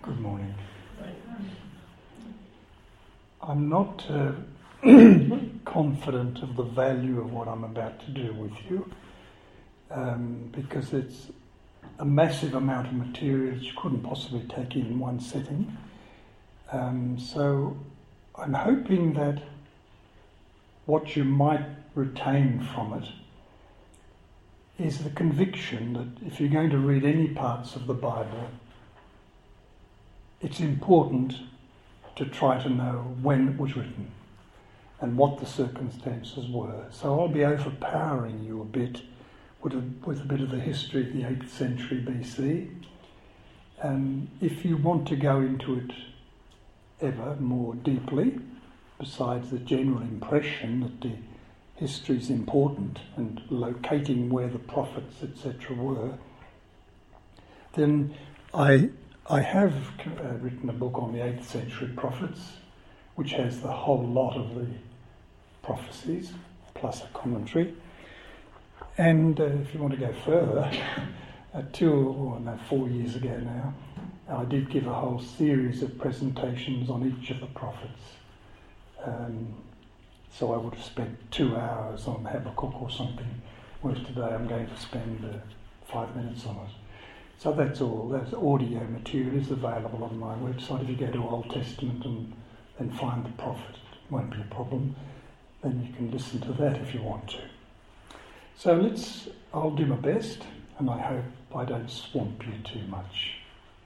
Good morning. I'm not confident of the value of what I'm about to do with you because it's a massive amount of material that you couldn't possibly take in one sitting. So I'm hoping that what you might retain from it is the conviction that if you're going to read any parts of the Bible, it's important to try to know when it was written and what the circumstances were. So I'll be overpowering you a bit with a bit of the history of the 8th century BC. If you want to go into it ever more deeply, besides the general impression that the history is important and locating where the prophets, etc. were, then I have written a book on the 8th century prophets, which has the whole lot of the prophecies, plus a commentary. And if you want to go further, 4 years ago now, I did give a whole series of presentations on each of the prophets. So I would have spent 2 hours on Habakkuk or something, whereas today I'm going to spend 5 minutes on it. So that's all. That audio material is available on my website. If you go to Old Testament and find the prophet, it won't be a problem. Then you can listen to that if you want to. So I'll do my best, and I hope I don't swamp you too much.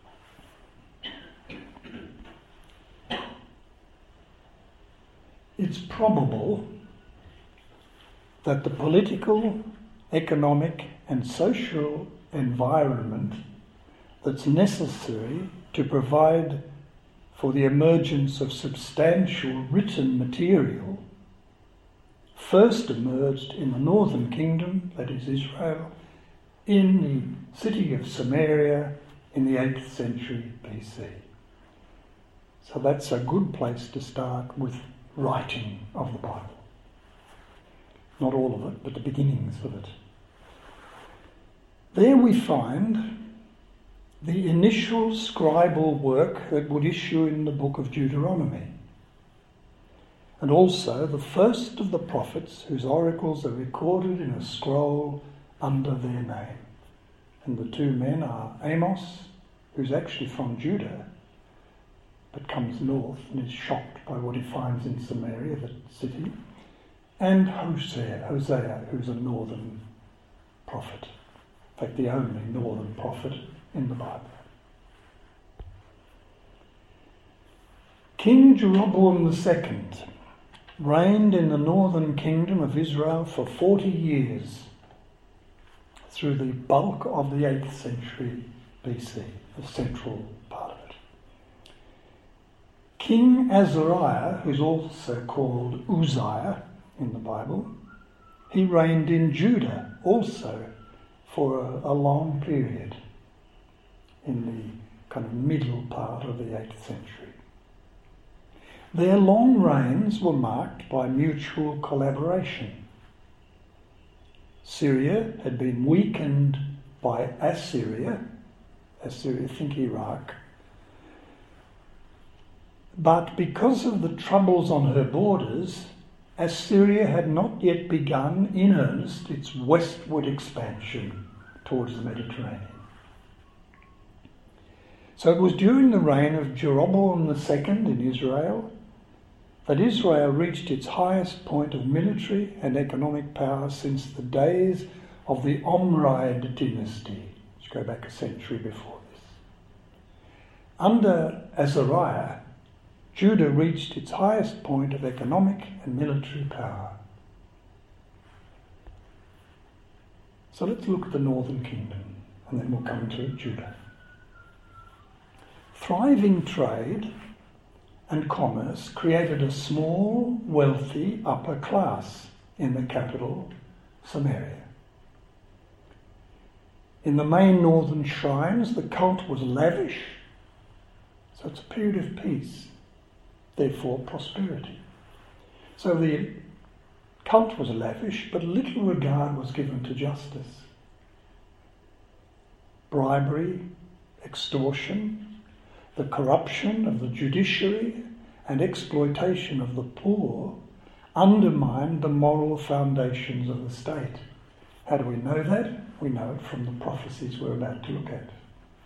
It's probable that the political, economic and social environment that's necessary to provide for the emergence of substantial written material first emerged in the northern kingdom, that is Israel, in the city of Samaria in the 8th century BC. So that's a good place to start with writing of the Bible. Not all of it, but the beginnings of it. There we find the initial scribal work that would issue in the book of Deuteronomy, and also the first of the prophets whose oracles are recorded in a scroll under their name. And the two men are Amos, who's actually from Judah, but comes north and is shocked by what he finds in Samaria, the city, and Hosea, who's a northern prophet. In fact, the only northern prophet in the Bible. King Jeroboam II reigned in the northern kingdom of Israel for 40 years through the bulk of the 8th century BC, the central part of it. King Azariah, who's also called Uzziah in the Bible, he reigned in Judah also for a long period in the kind of middle part of the 8th century. Their long reigns were marked by mutual collaboration. Syria had been weakened by Assyria, think Iraq, but because of the troubles on her borders, Assyria had not yet begun in earnest its westward expansion towards the Mediterranean. So it was during the reign of Jeroboam II in Israel that Israel reached its highest point of military and economic power since the days of the Omride dynasty, which go back a century before this. Under Azariah, Judah reached its highest point of economic and military power. So let's look at the northern kingdom, and then we'll come to Judah. Thriving trade and commerce created a small, wealthy upper class in the capital, Samaria. In the main northern shrines, the cult was lavish, so it's a period of peace, therefore prosperity. So the cult was lavish, but little regard was given to justice. Bribery, extortion, the corruption of the judiciary and exploitation of the poor undermined the moral foundations of the state. How do we know that? We know it from the prophecies we're about to look at.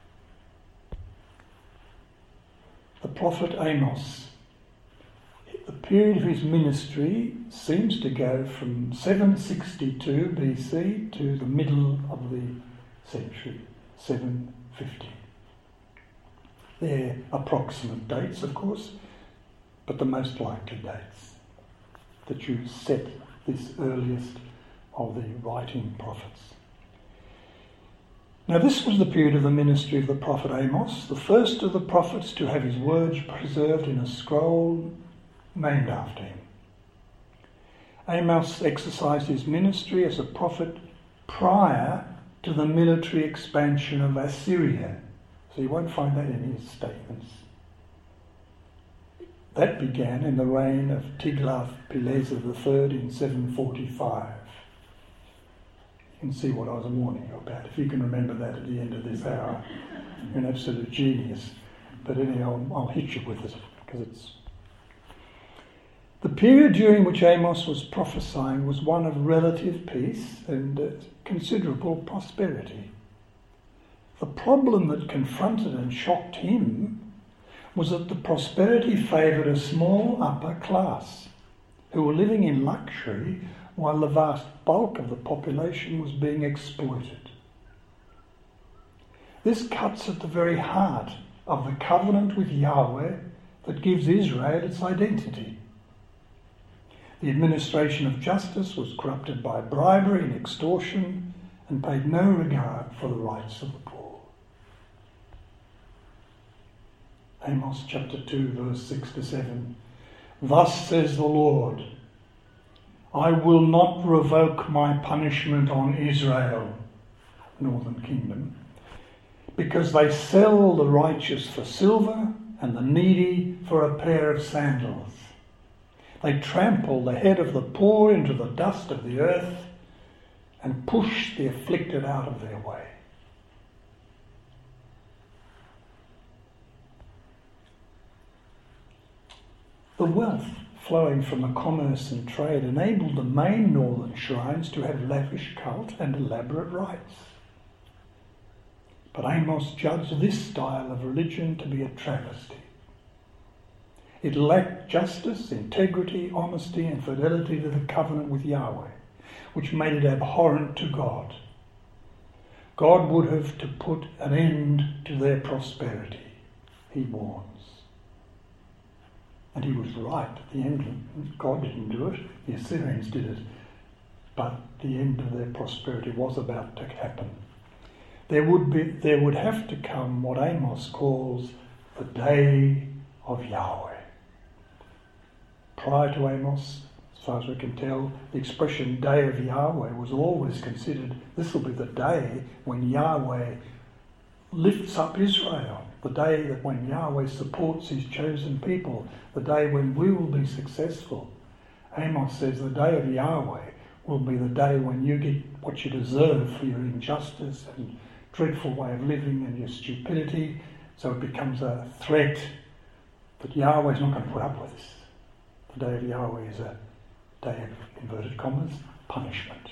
The prophet Amos. The period of his ministry seems to go from 762 BC to the middle of the century, 750. They're approximate dates, of course, but the most likely dates that you set this earliest of the writing prophets. Now this was the period of the ministry of the prophet Amos, the first of the prophets to have his words preserved in a scroll named after him. Amos exercised his ministry as a prophet prior to the military expansion of Assyria. So you won't find that in his statements. That began in the reign of Tiglath-Pileser III in 745. You can see what I was warning you about. If you can remember that at the end of this hour, you're an absolute genius. But anyhow, I'll hit you with it, because it's... The period during which Amos was prophesying was one of relative peace and considerable prosperity. The problem that confronted and shocked him was that the prosperity favoured a small upper class who were living in luxury while the vast bulk of the population was being exploited. This cuts at the very heart of the covenant with Yahweh that gives Israel its identity. The administration of justice was corrupted by bribery and extortion and paid no regard for the rights of the poor. Amos chapter 2, verse 6 to 7. Thus says the Lord, I will not revoke my punishment on Israel, northern kingdom, because they sell the righteous for silver and the needy for a pair of sandals. They trample the head of the poor into the dust of the earth and push the afflicted out of their way. The wealth flowing from the commerce and trade enabled the main northern shrines to have lavish cult and elaborate rites. But Amos judged this style of religion to be a travesty. It lacked justice, integrity, honesty, and fidelity to the covenant with Yahweh, which made it abhorrent to God. God would have to put an end to their prosperity, he warns. And he was right at the end. God didn't do it, the Assyrians did it. But the end of their prosperity was about to happen. There would have to come what Amos calls the day of Yahweh. Prior to Amos, as far as we can tell, the expression day of Yahweh was always considered, this will be the day when Yahweh lifts up Israel, the day that when Yahweh supports his chosen people, the day when we will be successful. Amos says the day of Yahweh will be the day when you get what you deserve for your injustice and dreadful way of living and your stupidity. So it becomes a threat that Yahweh's not going to put up with this. The day of Yahweh is a day of, inverted commas, punishment.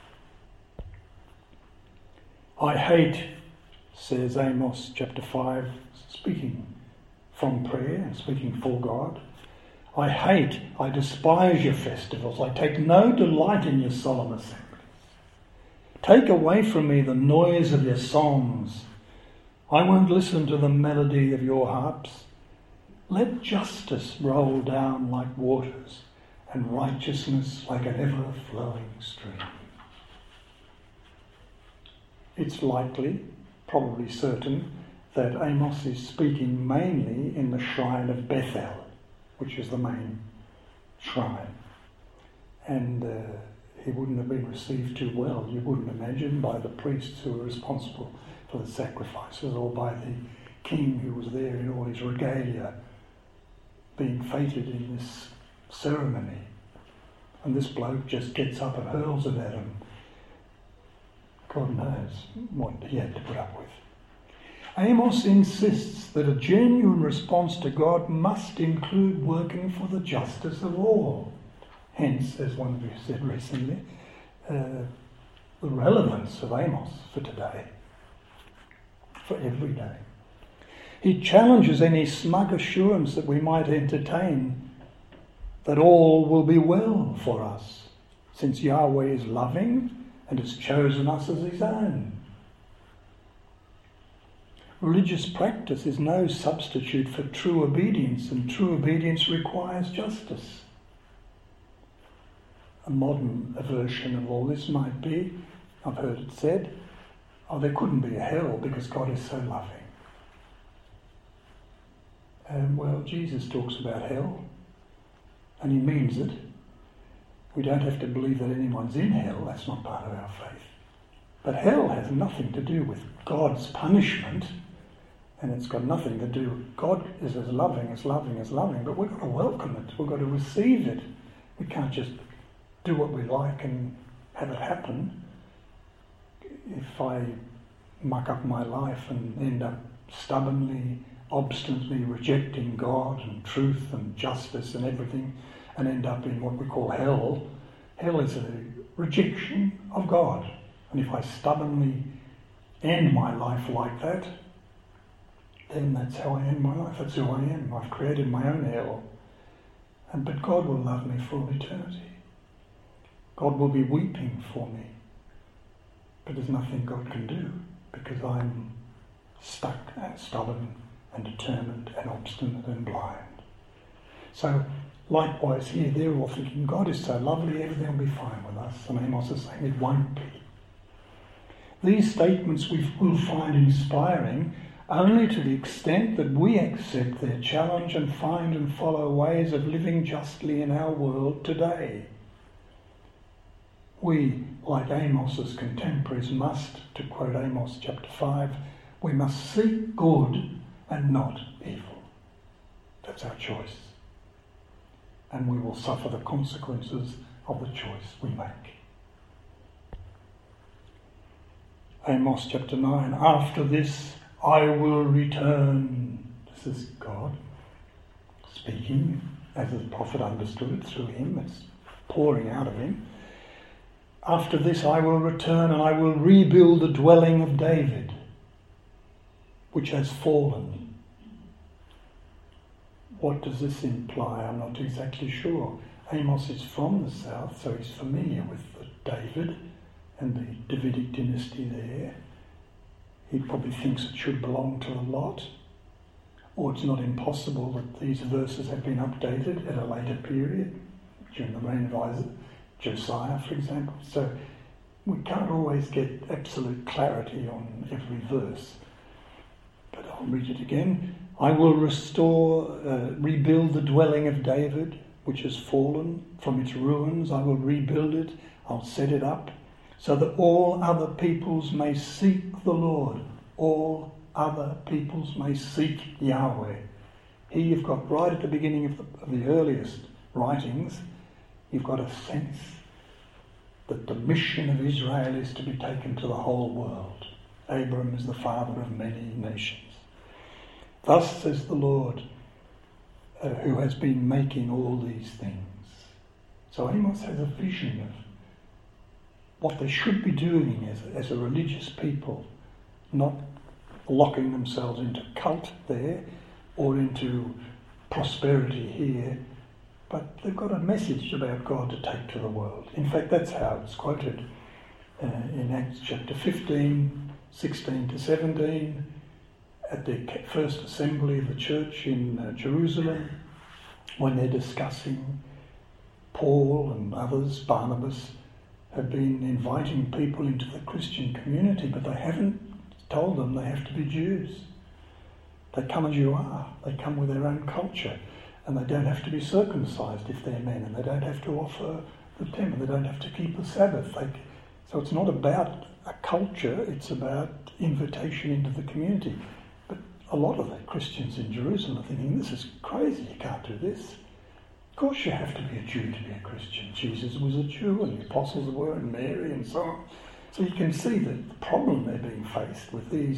I hate, says Amos chapter 5, speaking from prayer and speaking for God. I despise your festivals. I take no delight in your solemn assemblies. Take away from me the noise of your songs. I won't listen to the melody of your harps. Let justice roll down like waters and righteousness like an ever-flowing stream. It's likely, probably certain, that Amos is speaking mainly in the shrine of Bethel, which is the main shrine. And he wouldn't have been received too well, you wouldn't imagine, by the priests who were responsible for the sacrifices, or by the king who was there in all his regalia, being feted in this ceremony. And this bloke just gets up and hurls it at him. God knows what he had to put up with. Amos insists that a genuine response to God must include working for the justice of all. Hence, as one of you said recently, the relevance of Amos for today, for every day. He challenges any smug assurance that we might entertain that all will be well for us, since Yahweh is loving and has chosen us as his own. Religious practice is no substitute for true obedience, and true obedience requires justice. A modern version of all this might be, I've heard it said, there couldn't be a hell because God is so loving. Well, Jesus talks about hell, and he means it. We don't have to believe that anyone's in hell, that's not part of our faith. But hell has nothing to do with God's punishment, and it's got nothing to do with God is as loving, but we've got to welcome it, we've got to receive it. We can't just do what we like and have it happen. If I muck up my life and end up stubbornly, obstinately rejecting God and truth and justice and everything, and end up in what we call hell, hell is a rejection of God. And if I stubbornly end my life like that, then that's how I end my life. That's who I am. I've created my own hell. But God will love me for all eternity. God will be weeping for me. But there's nothing God can do because I'm stuck and stubborn and determined and obstinate and blind. So likewise here, they're all thinking, God is so lovely, everything will be fine with us. And Amos is saying it won't be. These statements we will find inspiring only to the extent that we accept their challenge and find and follow ways of living justly in our world today. We, like Amos's contemporaries, must, to quote Amos chapter 5, we must seek good and not evil. That's our choice. And we will suffer the consequences of the choice we make. Amos chapter 9, after this I will return. This is God speaking, as the prophet understood it through him. It's pouring out of him. After this I will return and I will rebuild the dwelling of David, which has fallen. What does this imply? I'm not exactly sure. Amos is from the south, so he's familiar with David and the Davidic dynasty there. He probably thinks it should belong to Lot, or it's not impossible that these verses have been updated at a later period, during the reign of Josiah, for example. So we can't always get absolute clarity on every verse. But I'll read it again. I will rebuild the dwelling of David, which has fallen from its ruins. I will rebuild it. I'll set it up, so that all other peoples may seek the Lord. All other peoples may seek Yahweh. Here you've got right at the beginning of the earliest writings, you've got a sense that the mission of Israel is to be taken to the whole world. Abram is the father of many nations. Thus says the Lord, who has been making all these things. So Amos has a vision of what they should be doing as a religious people, not locking themselves into cult there or into prosperity here, but they've got a message about God to take to the world. In fact, that's how it's quoted in Acts chapter 15, 16 to 17, at the first assembly of the church in Jerusalem, when they're discussing Paul and others, Barnabas, have been inviting people into the Christian community, but they haven't told them they have to be Jews. They come as you are. They come with their own culture, and they don't have to be circumcised if they're men, and they don't have to offer the temple. They don't have to keep the Sabbath. So it's not about a culture, it's about invitation into the community. But a lot of the Christians in Jerusalem are thinking, this is crazy, you can't do this. Of course you have to be a Jew to be a Christian. Jesus was a Jew, and the apostles were, and Mary, and so on. So you can see the problem they're being faced with these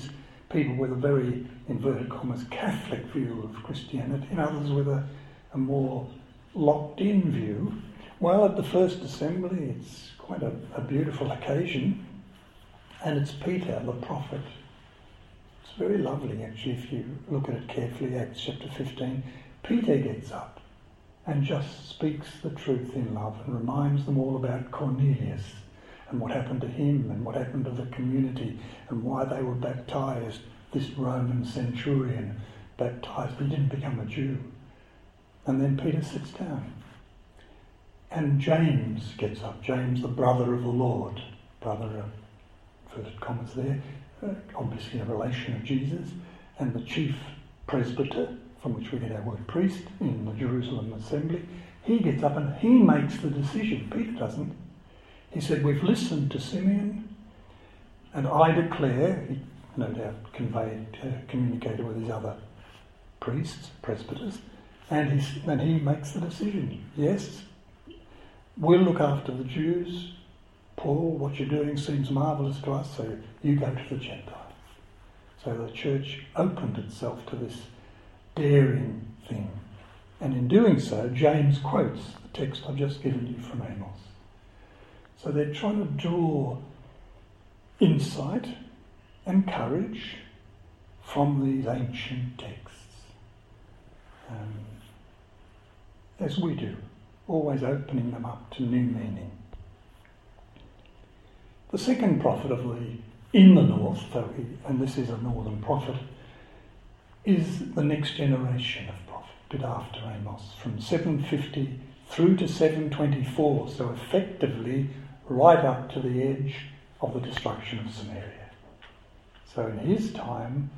people with a very, inverted commas, Catholic view of Christianity, and others with a more locked-in view. Well, at the First Assembly, it's quite a beautiful occasion, and it's Peter, the prophet. It's very lovely, actually, if you look at it carefully, Acts chapter 15. Peter gets up and just speaks the truth in love and reminds them all about Cornelius and what happened to him and what happened to the community and why they were baptised. This Roman centurion baptised, but he didn't become a Jew. And then Peter sits down. And James gets up. James, the brother of the Lord. Brother, inverted commas there, obviously a relation of Jesus. And the chief presbyter, from which we get our word priest, in the Jerusalem assembly. He gets up and he makes the decision. Peter doesn't. He said, we've listened to Simeon, and I declare, he no doubt communicated with his other priests, presbyters, and he makes the decision. Yes, we'll look after the Jews. Paul, what you're doing seems marvellous to us, so you go to the Gentiles. So the church opened itself to this daring thing. And in doing so, James quotes the text I've just given you from Amos. So they're trying to draw insight and courage from these ancient texts, as we do, always opening them up to new meaning. The second prophet in the north, and this is a northern prophet, is the next generation of prophet, a bit after Amos, from 750 through to 724, so effectively right up to the edge of the destruction of Samaria. So in his time,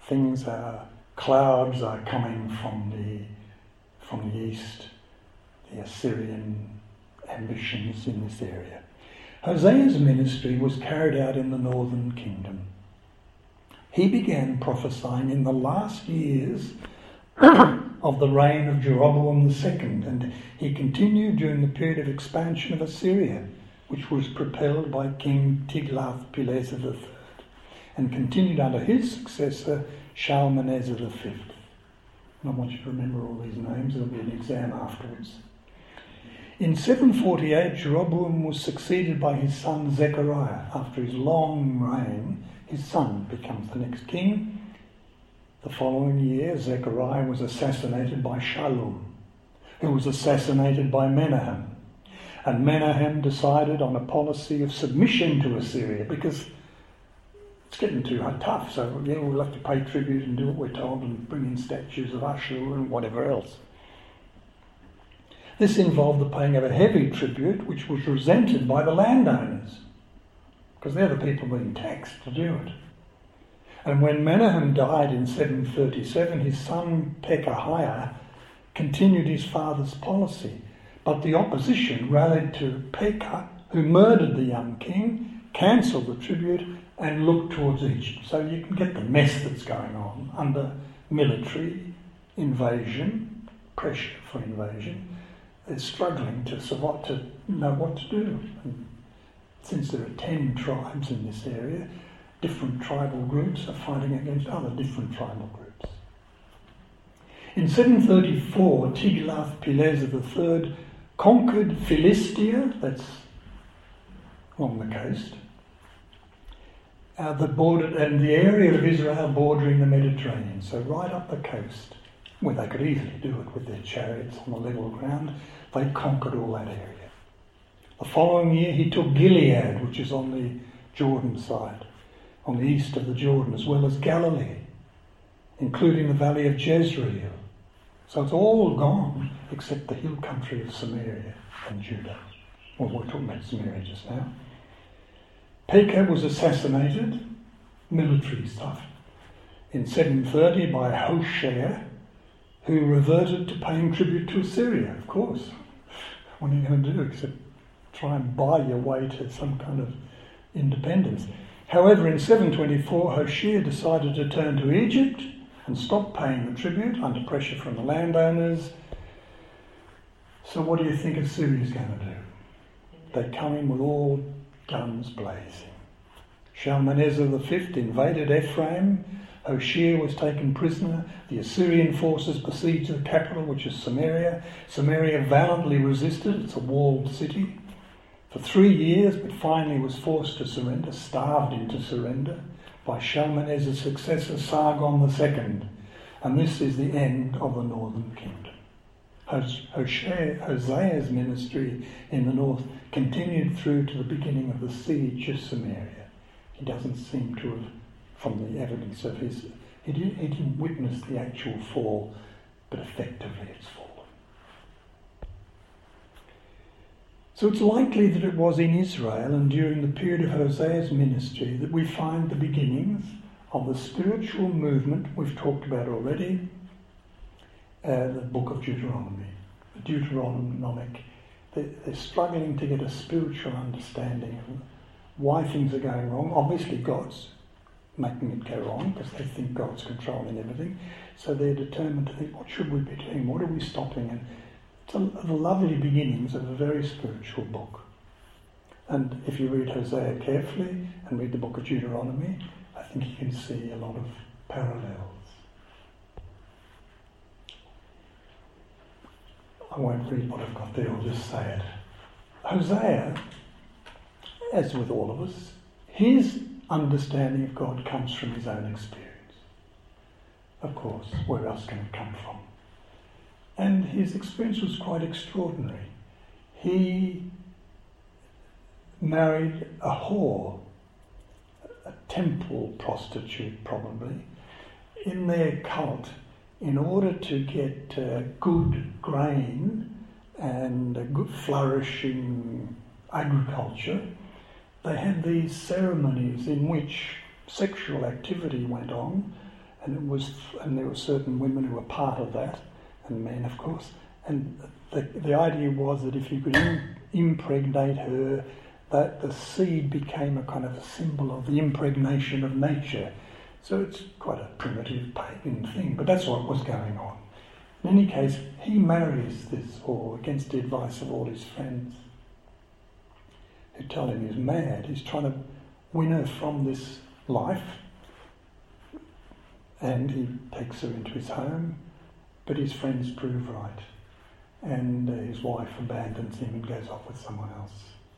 clouds are coming from the east, the Assyrian ambitions in this area. Hosea's ministry was carried out in the northern kingdom. He began prophesying in the last years of the reign of Jeroboam II, and he continued during the period of expansion of Assyria, which was propelled by King Tiglath-Pileser III, and continued under his successor, Shalmaneser V. And I want you to remember all these names, there'll be an exam afterwards. In 748, Jeroboam was succeeded by his son Zechariah. After his long reign, his son becomes the next king. The following year, Zechariah was assassinated by Shallum, who was assassinated by Menahem. And Menahem decided on a policy of submission to Assyria because it's getting too tough, so we'll have to pay tribute and do what we're told and bring in statues of Ashur and whatever else. This involved the paying of a heavy tribute, which was resented by the landowners, because they're the people being taxed to do it. And when Menahem died in 737, his son Pekahiah continued his father's policy. But the opposition rallied to Pekah, who murdered the young king, cancelled the tribute, and looked towards Egypt. So you can get the mess that's going on under military invasion, pressure for invasion. They're struggling to know what to do. And since there are 10 tribes in this area, different tribal groups are fighting against other different tribal groups. In 734, Tiglath-Pileser III conquered Philistia, that's along the coast, and the area of Israel bordering the Mediterranean, so right up the coast, where they could easily do it with their chariots on the level ground. They conquered all that area. The following year he took Gilead, which is on the Jordan side, on the east of the Jordan, as well as Galilee, including the valley of Jezreel. So it's all gone except the hill country of Samaria and Judah. Well, we're talking about Samaria just now. Pekah was assassinated, military stuff, in 730 by Hoshea, who reverted to paying tribute to Assyria, of course. What are you going to do except try and buy your way to some kind of independence? However, in 724, Hoshea decided to turn to Egypt and stop paying the tribute under pressure from the landowners. So what do you think Assyria's going to do? They come in with all guns blazing. Shalmaneser V invaded Ephraim. Hoshea was taken prisoner. The Assyrian forces besieged the capital, which is Samaria. Samaria valiantly resisted. It's a walled city. For 3 years, but finally was forced to surrender, starved into surrender, by Shalmaneser's successor Sargon II. And this is the end of the northern kingdom. Hosea's ministry in the north continued through to the beginning of the siege of Samaria. He doesn't seem to have, from the evidence of his, he didn't witness the actual fall, but effectively it's fallen. So it's likely that it was in Israel and during the period of Hosea's ministry that we find the beginnings of the spiritual movement we've talked about already, the book of Deuteronomy. The Deuteronomic, they're struggling to get a spiritual understanding of why things are going wrong. Obviously God's making it go wrong because they think God's controlling everything. So they're determined to think, what should we be doing? What are we stopping? And it's the lovely beginnings of a very spiritual book. And if you read Hosea carefully and read the book of Deuteronomy, I think you can see a lot of parallels. I won't read what I've got there, I'll just say it. Hosea, as with all of us, his understanding of God comes from his own experience. Of course, where else can it come from? And his experience was quite extraordinary. He married a whore, a temple prostitute probably, in their cult in order to get good grain and a good flourishing agriculture. They had these ceremonies in which sexual activity went on, and there were certain women who were part of that, and men, of course. And the idea was that if you could impregnate her, that the seed became a kind of a symbol of the impregnation of nature. So it's quite a primitive pagan thing, but that's what was going on. In any case, he marries this whore against the advice of all his friends, who tell him he's mad. He's trying to win her from this life, and he takes her into his home, but his friends prove right, and his wife abandons him and goes off with someone else.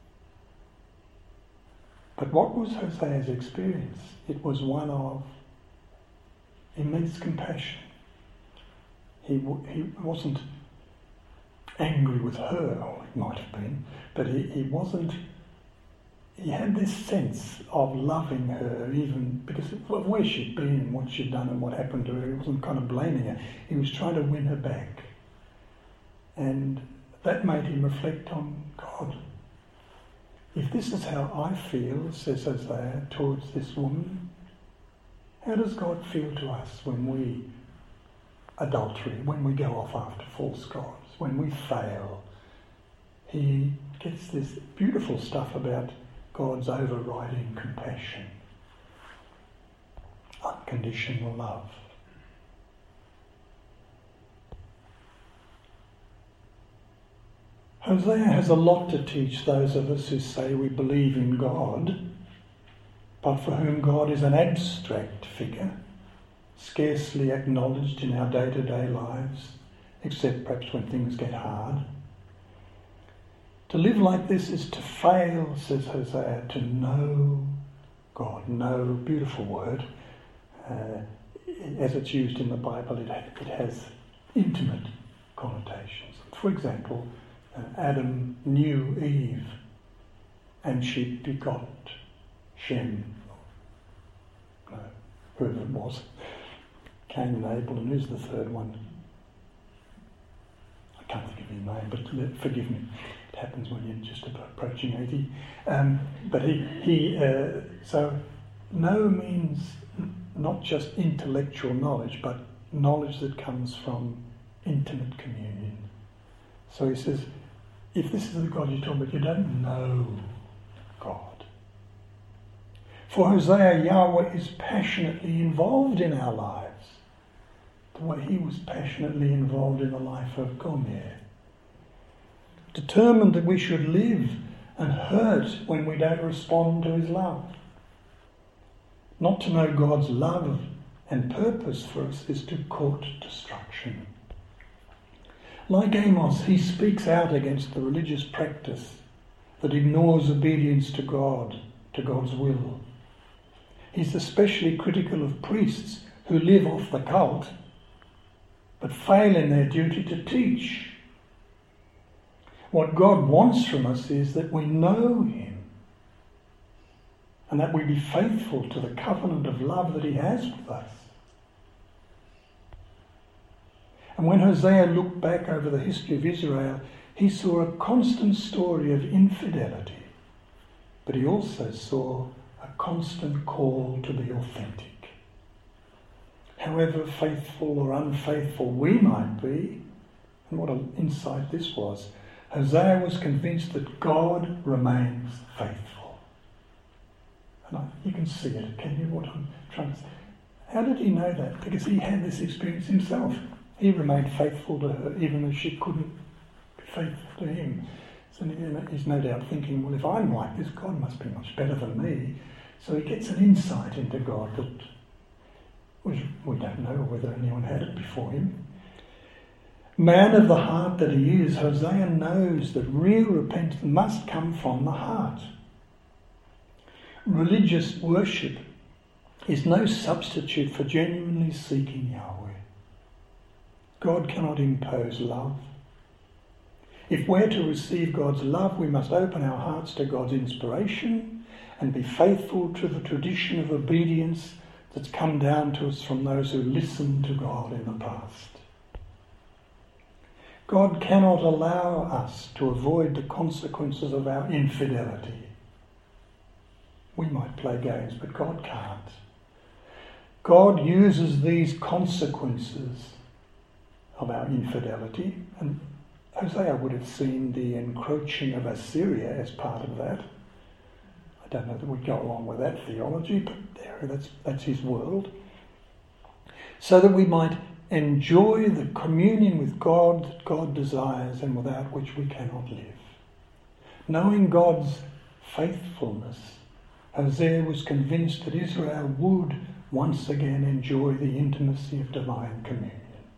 But what was Hosea's experience? It was one of immense compassion. He wasn't angry with her, or he might have been, but he wasn't. He had this sense of loving her, even because of where she'd been and what she'd done and what happened to her. He wasn't kind of blaming her. He was trying to win her back. And that made him reflect on God. If this is how I feel, says Hosea, towards this woman, how does God feel to us when we adultery, when we go off after false gods, when we fail? He gets this beautiful stuff about God's overriding compassion, unconditional love. Hosea has a lot to teach those of us who say we believe in God, but for whom God is an abstract figure, scarcely acknowledged in our day-to-day lives, except perhaps when things get hard. To live like this is to fail, says Hosea, to know God. Know, beautiful word. As it's used in the Bible, it has intimate connotations. For example, Adam knew Eve, and she begot Shem, whoever it was, Cain and Abel, and who's the third one? I can't think of his name, but forgive me. It happens when you're just approaching 80. But so know means not just intellectual knowledge, but knowledge that comes from intimate communion. So he says, if this is the God you're talking about, you don't know God. For Hosea, Yahweh is passionately involved in our lives, the way he was passionately involved in the life of Gomer. Determined that we should live and hurt when we don't respond to his love. Not to know God's love and purpose for us is to court destruction. Like Amos, he speaks out against the religious practice that ignores obedience to God, to God's will. He's especially critical of priests who live off the cult but fail in their duty to teach. What God wants from us is that we know Him and that we be faithful to the covenant of love that He has with us. And when Hosea looked back over the history of Israel, he saw a constant story of infidelity, but he also saw a constant call to be authentic. However faithful or unfaithful we might be, and what an insight this was, Hosea was convinced that God remains faithful. And you can see it, can you, what I'm trying to say? How did he know that? Because he had this experience himself. He remained faithful to her, even though she couldn't be faithful to him. So he's no doubt thinking, well, if I'm like this, God must be much better than me. So he gets an insight into God that we don't know whether anyone had it before him. Man of the heart that he is, Hosea knows that real repentance must come from the heart. Religious worship is no substitute for genuinely seeking Yahweh. God cannot impose love. If we're to receive God's love, we must open our hearts to God's inspiration and be faithful to the tradition of obedience that's come down to us from those who listened to God in the past. God cannot allow us to avoid the consequences of our infidelity. We might play games, but God can't. God uses these consequences of our infidelity, and Hosea would have seen the encroaching of Assyria as part of that. I don't know that we go along with that theology, but that's his world. So that we might enjoy the communion with God that God desires and without which we cannot live. Knowing God's faithfulness, Hosea was convinced that Israel would once again enjoy the intimacy of divine communion.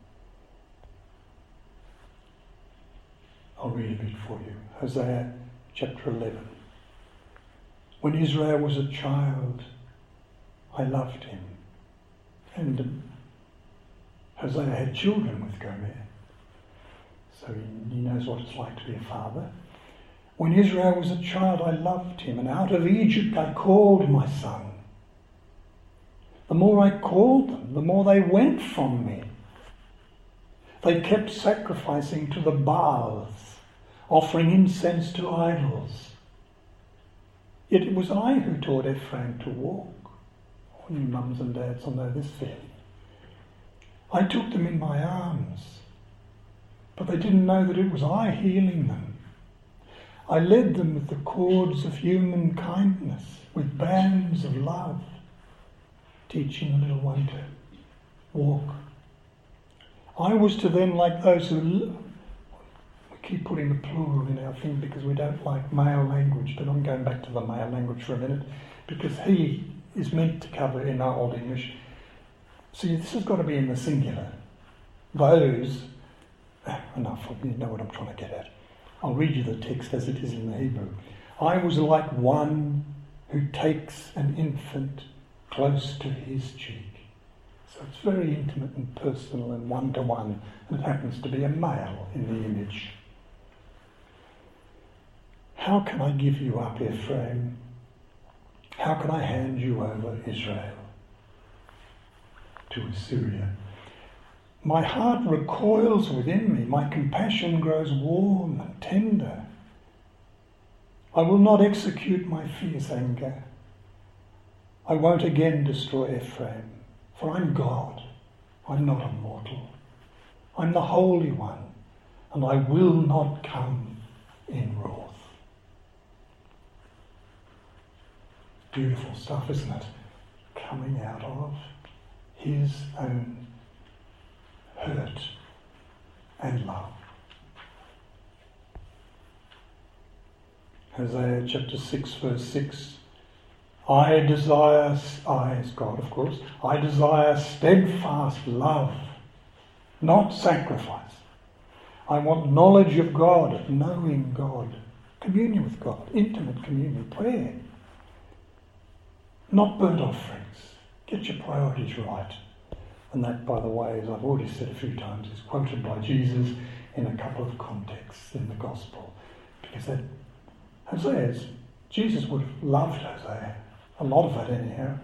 I'll read a bit for you. Hosea chapter 11. When Israel was a child, I loved him. And Hosea had children with Gomer, so he knows what it's like to be a father. When Israel was a child, I loved him, and out of Egypt I called my son. The more I called them, the more they went from me. They kept sacrificing to the Baals, offering incense to idols. Yet it was I who taught Ephraim to walk. All you mums and dads will know this feeling. I took them in my arms, but they didn't know that it was I healing them. I led them with the cords of human kindness, with bands of love, teaching the little one to walk. I was to them like those who we keep putting the plural in our thing because we don't like male language, but I'm going back to the male language for a minute because he is meant to cover in our Old English. See, this has got to be in the singular. Those, enough, you know what I'm trying to get at. I'll read you the text as it is in the Hebrew. I was like one who takes an infant close to his cheek. So it's very intimate and personal and one-to-one, and it happens to be a male in the image. How can I give you up, Ephraim? How can I hand you over, Israel, to Assyria? My heart recoils within me. My compassion grows warm and tender. I will not execute my fierce anger. I won't again destroy Ephraim, for I'm God. I'm not a mortal. I'm the Holy One, and I will not come in wrath. Beautiful stuff, isn't it? Coming out of his own hurt and love. Hosea chapter 6 verse 6. I desire, I as God of course, I desire steadfast love, not sacrifice. I want knowledge of God, knowing God, communion with God, intimate communion, prayer. Not burnt offerings. Get your priorities right. And that, by the way, as I've already said a few times, is quoted by Jesus in a couple of contexts in the Gospel. Because that Hosea's, Jesus would have loved Hosea. A lot of it anyhow.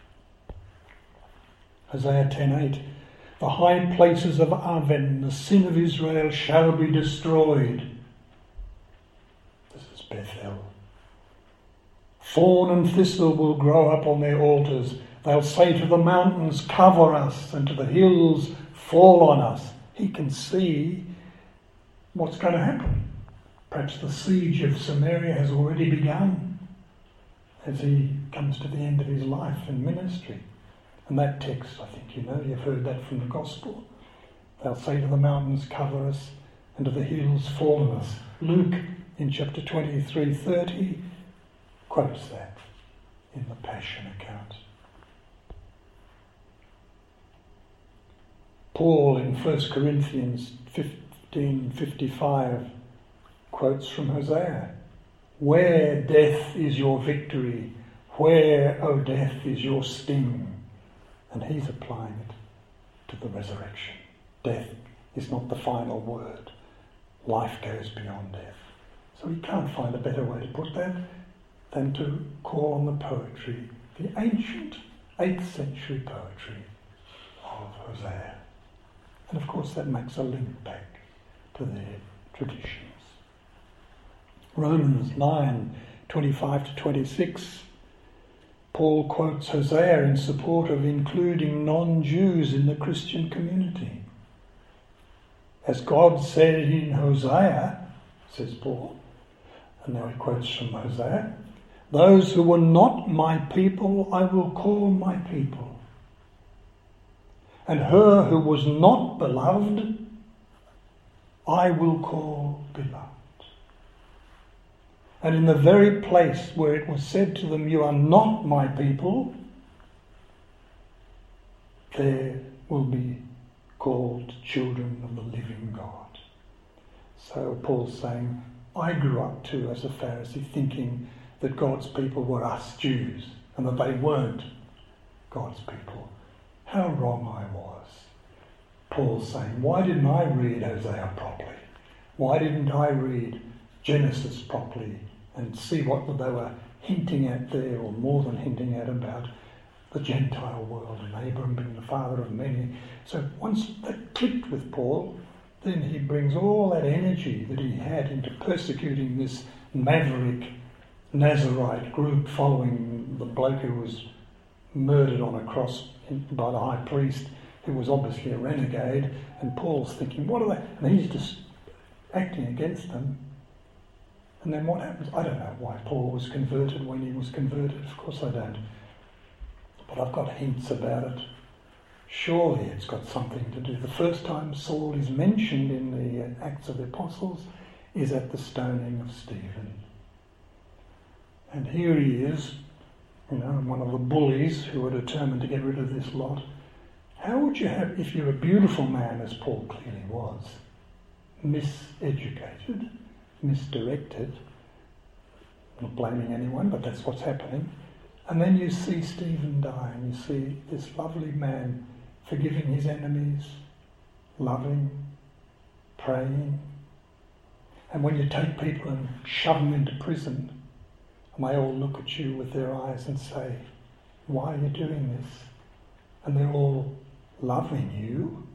Hosea 10:8. The high places of Aven, the sin of Israel, shall be destroyed. This is Bethel. Thorn and thistle will grow up on their altars. They'll say to the mountains, cover us, and to the hills, fall on us. He can see what's going to happen. Perhaps the siege of Samaria has already begun as he comes to the end of his life and ministry. And that text, I think you know, you've heard that from the Gospel. They'll say to the mountains, cover us, and to the hills, fall on us. Luke, in chapter 23:30, quotes that in the Passion account. Paul in 1 Corinthians 15:55 quotes from Hosea. Where, death, is your victory? Where, O death, is your sting? And he's applying it to the resurrection. Death is not the final word. Life goes beyond death. So he can't find a better way to put that than to call on the poetry, the ancient 8th century poetry of Hosea. And of course that makes a link back to their traditions. Romans 9:25-26, Paul quotes Hosea in support of including non-Jews in the Christian community. As God said in Hosea, says Paul, and now he quotes from Hosea, those who were not my people I will call my people, and her who was not beloved I will call beloved. And in the very place where it was said to them, you are not my people, there will be called children of the living God. So Paul's saying, I grew up too as a Pharisee thinking that God's people were us Jews and that they weren't God's people. How wrong I was. Paul's saying, why didn't I read Hosea properly? Why didn't I read Genesis properly and see what they were hinting at there, or more than hinting at, about the Gentile world and Abram being the father of many. So once that clicked with Paul, then he brings all that energy that he had into persecuting this maverick Nazarite group following the bloke who was murdered on a cross by the high priest, who was obviously a renegade. And Paul's thinking, what are they? And he's just acting against them. And then what happens? I don't know why Paul was converted when he was converted. Of course I don't. But I've got hints about it. Surely it's got something to do. The first time Saul is mentioned in the Acts of the Apostles is at the stoning of Stephen. And here he is, one of the bullies who are determined to get rid of this lot. How would you have, if you're a beautiful man, as Paul clearly was, miseducated, misdirected, not blaming anyone, but that's what's happening, and then you see Stephen die, and you see this lovely man forgiving his enemies, loving, praying, and when you take people and shove them into prison, and they all look at you with their eyes and say, why are you doing this? And they're all loving you,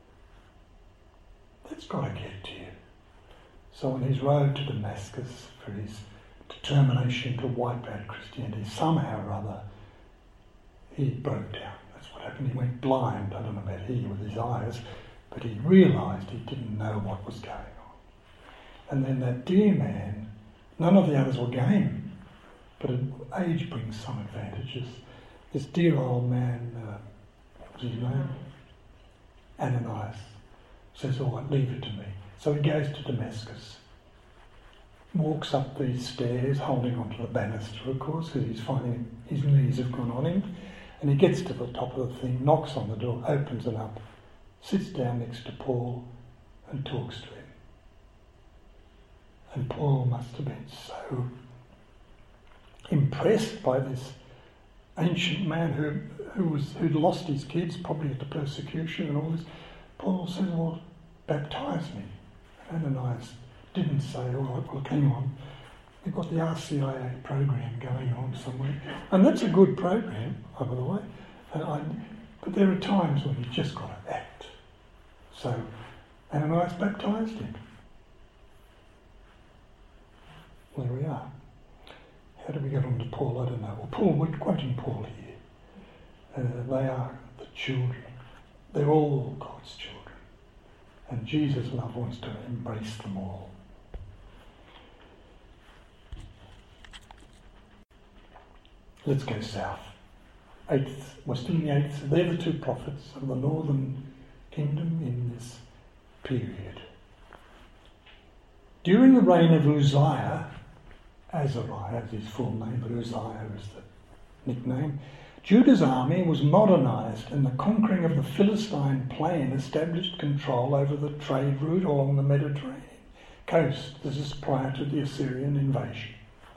that's got to get to you. So on his road to Damascus, for his determination to wipe out Christianity, somehow or other, he broke down. That's what happened. He went blind. I don't know about he with his eyes, but he realised he didn't know what was going on. And then that dear man, none of the others were game, but age brings some advantages. This dear old man, what was his name? Ananias, says, all right, leave it to me. So he goes to Damascus. walks up these stairs holding onto the banister, of course, because he's finding his knees have gone on him. And he gets to the top of the thing, knocks on the door, opens it up, sits down next to Paul and talks to him. And Paul must have been so impressed by this ancient man who'd lost his kids, probably at the persecution and all this. Paul said, well, baptise me. And Ananias didn't say, all right, well, hang on. We've got the RCIA program going on somewhere. And that's a good program, by the way. But there are times when you've just got to act. So Ananias baptised him. There we are. How do we get on to Paul? I don't know. Well, Paul, we're quoting Paul here. They are the children. They're all God's children. And Jesus' love wants to embrace them all. Let's go south. We're still in the 8th. They're the two prophets of the northern kingdom in this period. During the reign of Uzziah, Azariah is his full name, but Uzziah is the nickname, Judah's army was modernised, and the conquering of the Philistine plain established control over the trade route along the Mediterranean coast. This is prior to the Assyrian invasion.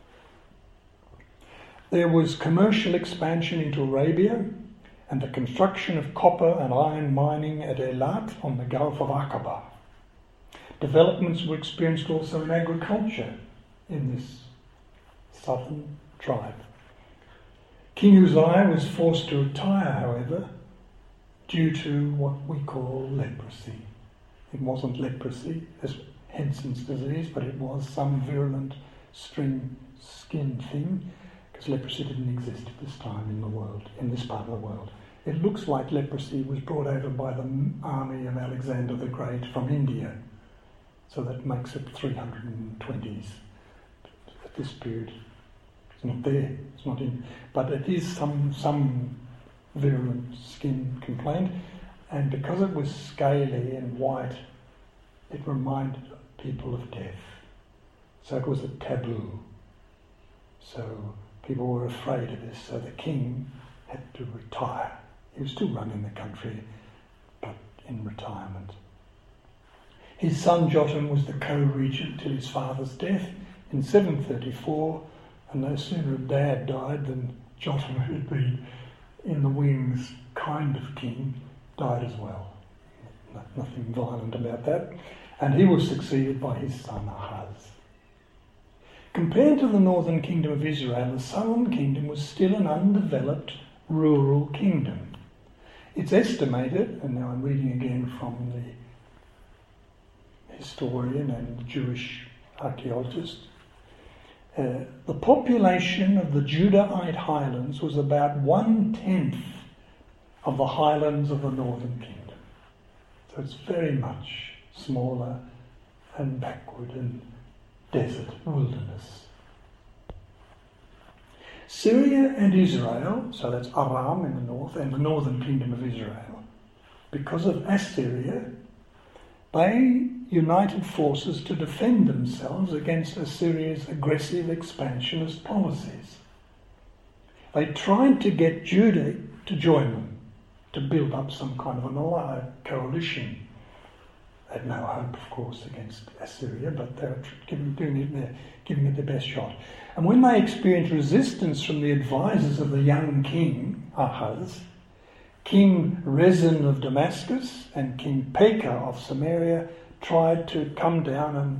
There was commercial expansion into Arabia and the construction of copper and iron mining at Eilat on the Gulf of Aqaba. Developments were experienced also in agriculture in this southern tribe. King Uzziah was forced to retire, however, due to what we call leprosy. It wasn't leprosy, as Hansen's disease, but it was some virulent skin thing, because leprosy didn't exist at this time in the world, in this part of the world. It looks like leprosy was brought over by the army of Alexander the Great from India. So that makes it 320s at this period. It's not there, it's not in, but it is some virulent skin complaint, and because it was scaly and white, it reminded people of death. So it was a taboo. So people were afraid of this, so the king had to retire. He was still running the country, but in retirement. His son Jotham was the co-regent till his father's death in 734, and no sooner had Dad died than Jotham, who'd been in the wings kind of king, died as well. Nothing violent about that. And he was succeeded by his son Ahaz. Compared to the northern kingdom of Israel, the southern kingdom was still an undeveloped rural kingdom. It's estimated, and now I'm reading again from the historian and Jewish archaeologist, the population of the Judahite highlands was about 1/10 of the highlands of the northern kingdom. So it's very much smaller and backward and desert wilderness. Syria and Israel, so that's Aram in the north and the northern kingdom of Israel, because of Assyria, they united forces to defend themselves against Assyria's aggressive expansionist policies. They tried to get Judah to join them, to build up some kind of an allied coalition. They had no hope, of course, against Assyria, but they were giving it their best shot. And when they experienced resistance from the advisors of the young king, Ahaz, King Rezin of Damascus and King Pekah of Samaria tried to come down and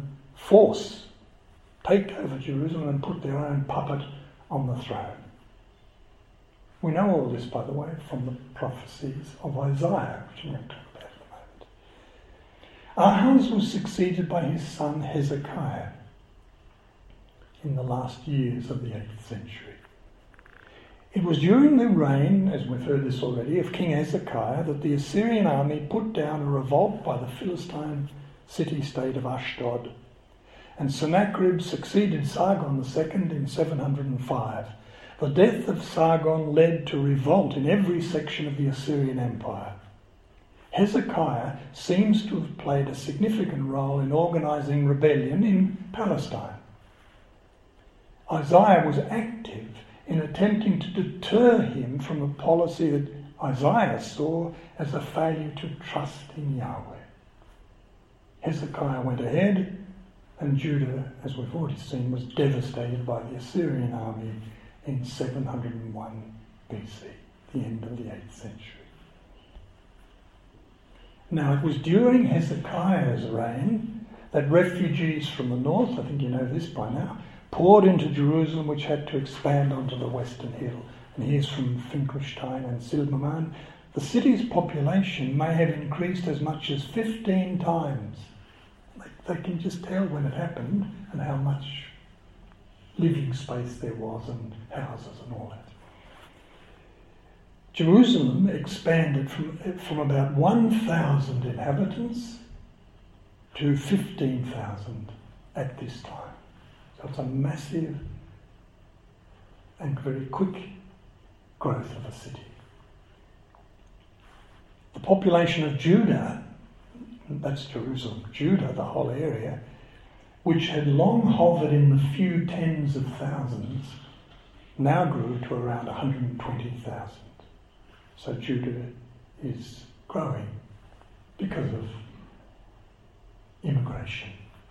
take over Jerusalem and put their own puppet on the throne. We know all this, by the way, from the prophecies of Isaiah, which I'm going to talk about in a moment. Ahaz was succeeded by his son Hezekiah in the last years of the 8th century. It was during the reign, as we've heard this already, of King Hezekiah that the Assyrian army put down a revolt by the Philistine city-state of Ashdod, and Sennacherib succeeded Sargon II in 705. The death of Sargon led to revolt in every section of the Assyrian Empire. Hezekiah seems to have played a significant role in organising rebellion in Palestine, Isaiah was active in attempting to deter him from a policy that Isaiah saw as a failure to trust in Yahweh. Hezekiah went ahead, and Judah, as we've already seen, was devastated by the Assyrian army in 701 BC, the end of the 8th century. Now, it was during Hezekiah's reign that refugees from the north, I think you know this by now, poured into Jerusalem, which had to expand onto the western hill. And here's from Finkelstein and Silbermann. The city's population may have increased as much as 15 times. They can just tell when it happened and how much living space there was and houses and all that. Jerusalem expanded from about 1,000 inhabitants to 15,000 at this time. So it's a massive and very quick growth of a city. The population of Judah, that's Jerusalem, Judah, the whole area, which had long hovered in the few tens of thousands, now grew to around 120,000. So Judah is growing because of immigration.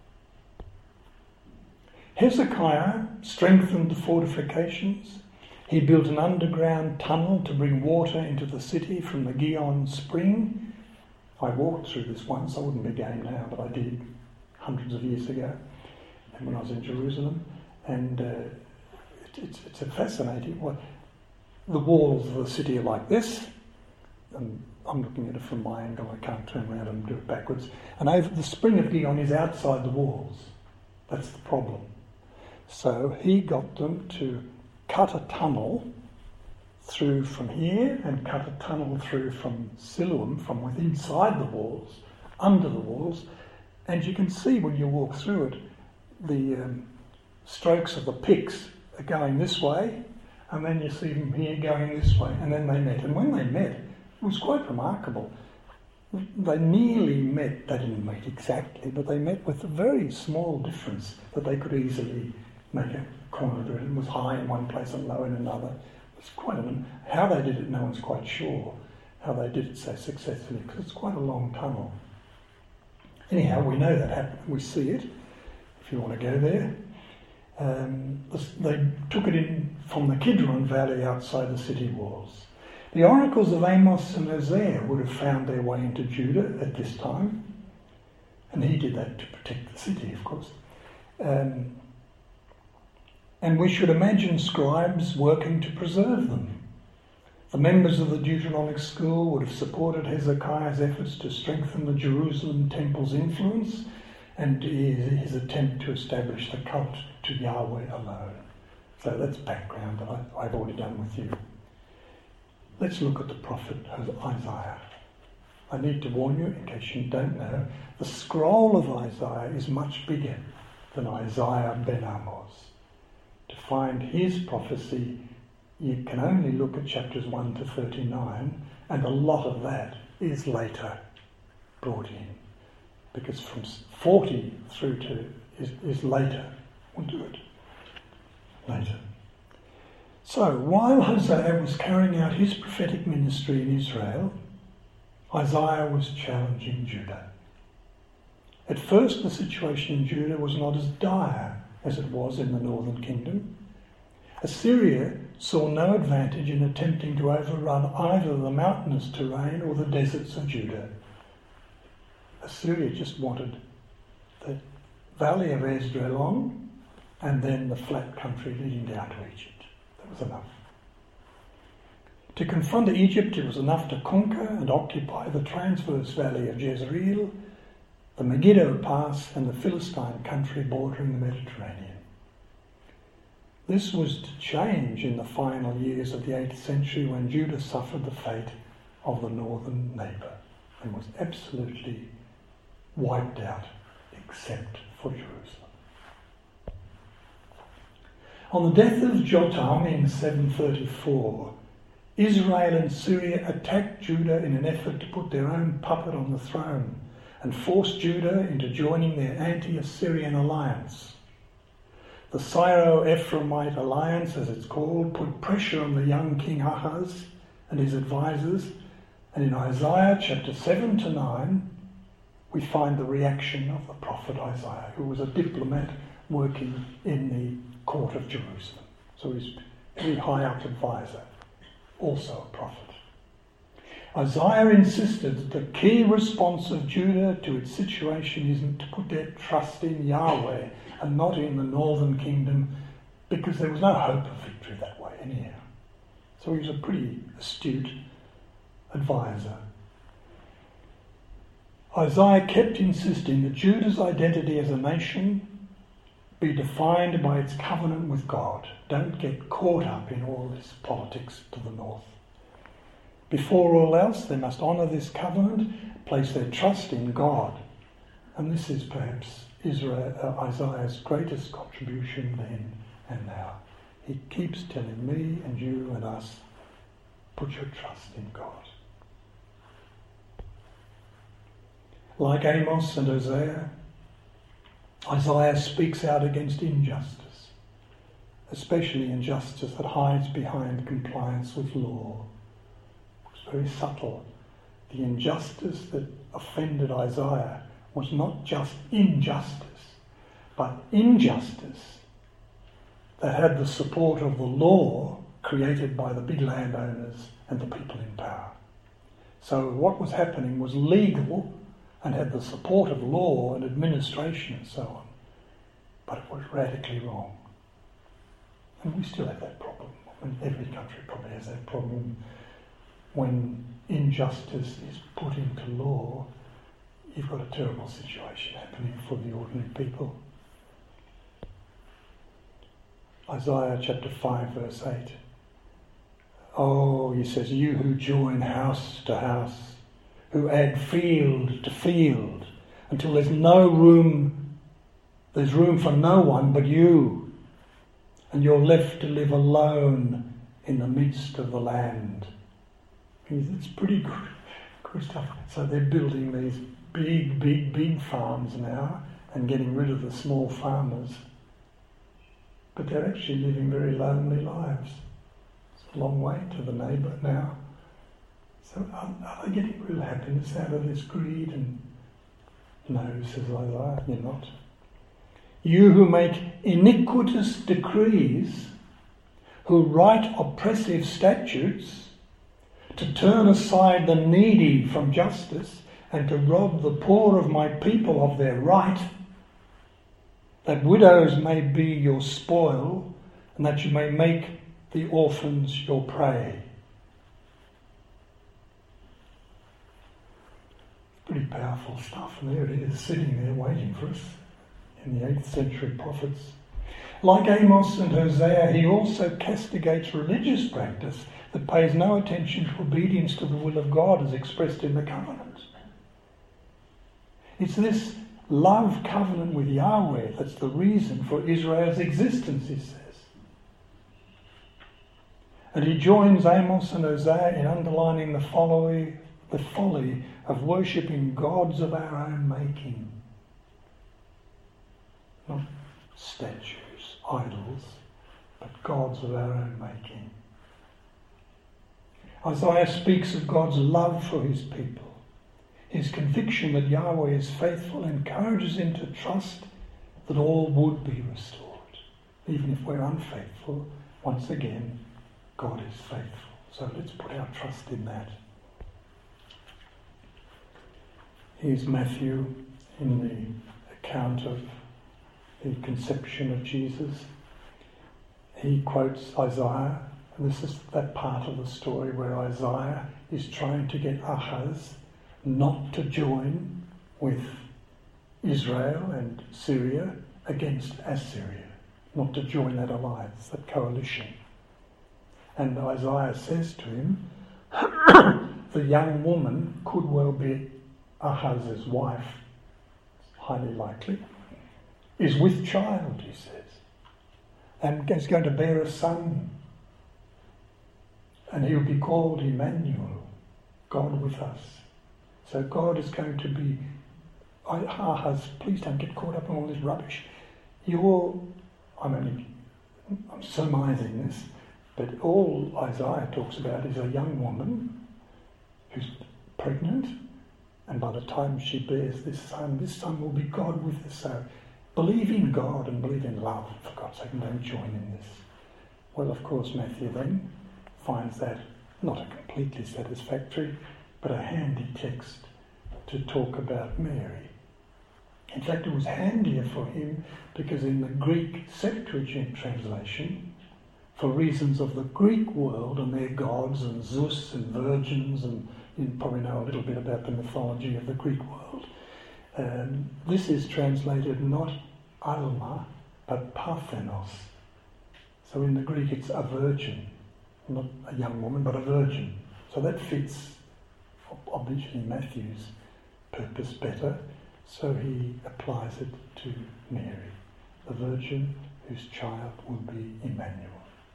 Hezekiah strengthened the fortifications. He built an underground tunnel to bring water into the city from the Gihon spring. I walked through this once. I wouldn't be game now, but I did hundreds of years ago, and when I was in Jerusalem. And it's a fascinating. The walls of the city are like this, and I'm looking at it from my angle. I can't turn around and do it backwards. And the spring of Gihon is outside the walls. That's the problem. So he got them to cut a tunnel through from here and cut a tunnel through from Siloam, from within inside the walls, under the walls. And you can see when you walk through it, the strokes of the picks are going this way, and then you see them here going this way, and then they met. And when they met, it was quite remarkable. They nearly met. They didn't meet exactly, but they met with a very small difference that they could easily make a corridor. It was high in one place and low in another. It was quite how they did it, no one's quite sure how they did it so successfully, because it's quite a long tunnel. Anyhow, we know that happened. We see it, if you want to go there. They took it in from the Kidron Valley outside the city walls. The oracles of Amos and Hosea would have found their way into Judah at this time, and he did that to protect the city, of course. And we should imagine scribes working to preserve them. The members of the Deuteronomic school would have supported Hezekiah's efforts to strengthen the Jerusalem temple's influence and his attempt to establish the cult to Yahweh alone. So that's background that I've already done with you. Let's look at the prophet Isaiah. I need to warn you, in case you don't know, the scroll of Isaiah is much bigger than Isaiah ben Amos. To find his prophecy, you can only look at chapters 1 to 39, and a lot of that is later brought in, because from 40 through to is later. We'll do it later. So, while Hosea was carrying out his prophetic ministry in Israel, Isaiah was challenging Judah. At first, the situation in Judah was not as dire as it was in the northern kingdom. Assyria saw no advantage in attempting to overrun either the mountainous terrain or the deserts of Judah. Assyria just wanted the valley of Esdraelon and then the flat country leading down to Egypt. That was enough. To confront Egypt, it was enough to conquer and occupy the transverse valley of Jezreel, the Megiddo Pass, and the Philistine country bordering the Mediterranean. This was to change in the final years of the 8th century, when Judah suffered the fate of the northern neighbour and was absolutely wiped out, except for Jerusalem. On the death of Jotham in 734, Israel and Syria attacked Judah in an effort to put their own puppet on the throne and force Judah into joining their anti-Assyrian alliance. The Syro-Ephraimite alliance, as it's called, put pressure on the young King Ahaz and his advisors, and in Isaiah chapter 7 to 9 we find the reaction of the prophet Isaiah, who was a diplomat working in the court of Jerusalem. So he's a very high up advisor, also a prophet. Isaiah insisted that the key response of Judah to its situation isn't to put their trust in Yahweh and not in the northern kingdom, because there was no hope of victory that way anyhow. So he was a pretty astute advisor. Isaiah kept insisting that Judah's identity as a nation be defined by its covenant with God. Don't get caught up in all this politics to the north. Before all else, they must honour this covenant, place their trust in God. And this is perhaps Isaiah's greatest contribution then and now. He keeps telling me and you and us, put your trust in God. Like Amos and Hosea, Isaiah speaks out against injustice, especially injustice that hides behind compliance with law. It's very subtle. The injustice that offended Isaiah was not just injustice, but injustice that had the support of the law created by the big landowners and the people in power. So what was happening was legal and had the support of law and administration and so on, but it was radically wrong. And we still have that problem. And every country probably has that problem. When injustice is put into law, you've got a terrible situation happening for the ordinary people. Isaiah chapter 5 verse 8. Oh, he says, you who join house to house, who add field to field, until there's room for no one but you, and you're left to live alone in the midst of the land. It's pretty good stuff. So they're building these big farms now and getting rid of the small farmers. But they're actually living very lonely lives. It's a long way to the neighbour now. So are they getting real happiness out of this greed? And no, says Isaiah, you're not. You who make iniquitous decrees, who write oppressive statutes, to turn aside the needy from justice, and to rob the poor of my people of their right, that widows may be your spoil, and that you may make the orphans your prey. Pretty powerful stuff, and there it is, sitting there waiting for us in the 8th century prophets. Like Amos and Hosea, he also castigates religious practice that pays no attention to obedience to the will of God as expressed in the covenant. It's this love covenant with Yahweh that's the reason for Israel's existence, he says. And he joins Amos and Hosea in underlining the folly of worshipping gods of our own making. Not statues, idols, but gods of our own making. Isaiah speaks of God's love for his people. His conviction that Yahweh is faithful encourages him to trust that all would be restored. Even if we're unfaithful, once again, God is faithful. So let's put our trust in that. Here's Matthew in the account of the conception of Jesus. He quotes Isaiah, and this is that part of the story where Isaiah is trying to get Ahaz not to join with Israel and Syria against Assyria, not to join that alliance, that coalition. And Isaiah says to him, the young woman could well be Ahaz's wife, highly likely, is with child, he says, and is going to bear a son, and he'll be called Emmanuel, God with us. So God is going to be, Ahaz, please don't get caught up in all this rubbish. Your I'm surmising this, but all Isaiah talks about is a young woman who's pregnant, and by the time she bears this son will be God with her. So believe in God and believe in love, for God's sake, and don't join in this. Well, of course, Matthew then finds that not a completely satisfactory, but a handy text to talk about Mary. In fact, it was handier for him because in the Greek Septuagint translation, for reasons of the Greek world and their gods and Zeus and virgins, and you probably know a little bit about the mythology of the Greek world, this is translated not Alma, but Parthenos. So in the Greek it's a virgin, not a young woman, but a virgin. So that fits obviously Matthew's purpose better, so he applies it to Mary, the virgin whose child will be Emmanuel.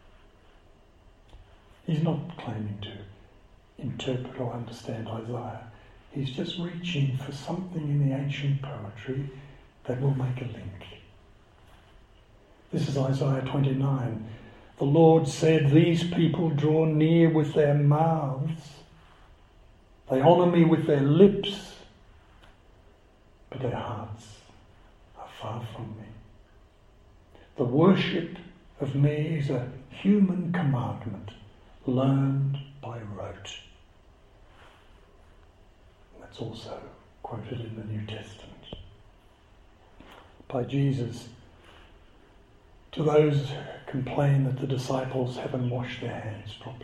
He's not claiming to interpret or understand Isaiah. He's just reaching for something in the ancient poetry that will make a link. This is Isaiah 29. The Lord said, "These people draw near with their mouths. They honour me with their lips, but their hearts are far from me. The worship of me is a human commandment, learned by rote." That's also quoted in the New Testament by Jesus to those who complain that the disciples haven't washed their hands properly.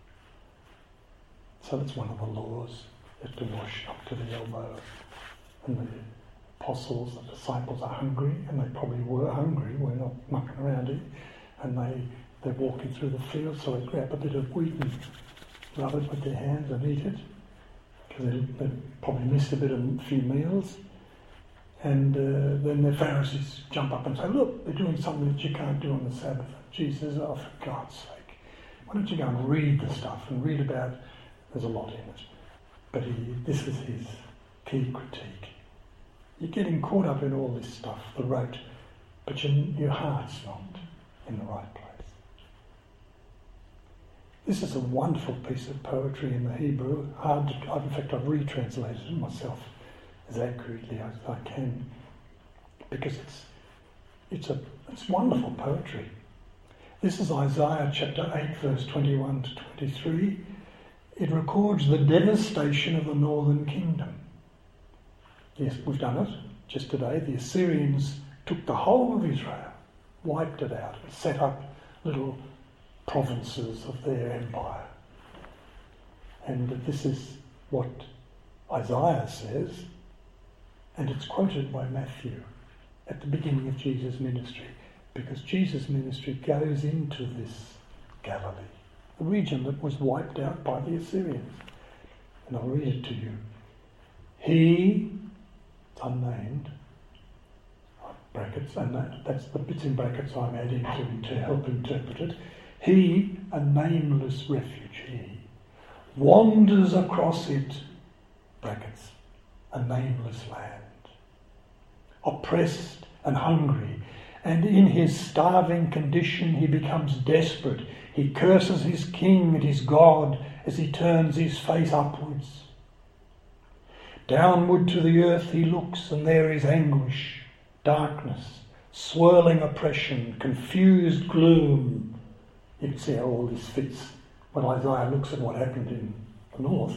So that's one of the laws. You have to wash up to the elbow. And the apostles, the disciples are hungry, and they probably were hungry. We're not mucking around here. And they're walking through the field, so they grab a bit of wheat and rub it with their hands and eat it, because they probably missed a few meals. And then the Pharisees jump up and say, "Look, they're doing something that you can't do on the Sabbath." Jesus, "Oh, for God's sake, why don't you go and read the stuff and read about, there's a lot in it." But this is his key critique. You're getting caught up in all this stuff, the rote, but your heart's not in the right place. This is a wonderful piece of poetry in the Hebrew. In fact, I've retranslated it myself as accurately as I can, because it's wonderful poetry. This is Isaiah chapter 8, verse 21 to 23. It records the devastation of the northern kingdom. Yes, we've done it just today. The Assyrians took the whole of Israel, wiped it out, and set up little provinces of their empire. And this is what Isaiah says, and it's quoted by Matthew at the beginning of Jesus' ministry, because Jesus' ministry goes into this Galilee, the region that was wiped out by the Assyrians. And I'll read it to you. He, it's unnamed, brackets, and that's the bits in brackets I'm adding to help interpret it. He, a nameless refugee, wanders across it, brackets, a nameless land, oppressed and hungry, and in his starving condition he becomes desperate. He curses his king and his God as he turns his face upwards. Downward to the earth he looks, and there is anguish, darkness, swirling oppression, confused gloom. You can see how all this fits when Isaiah looks at what happened in the north.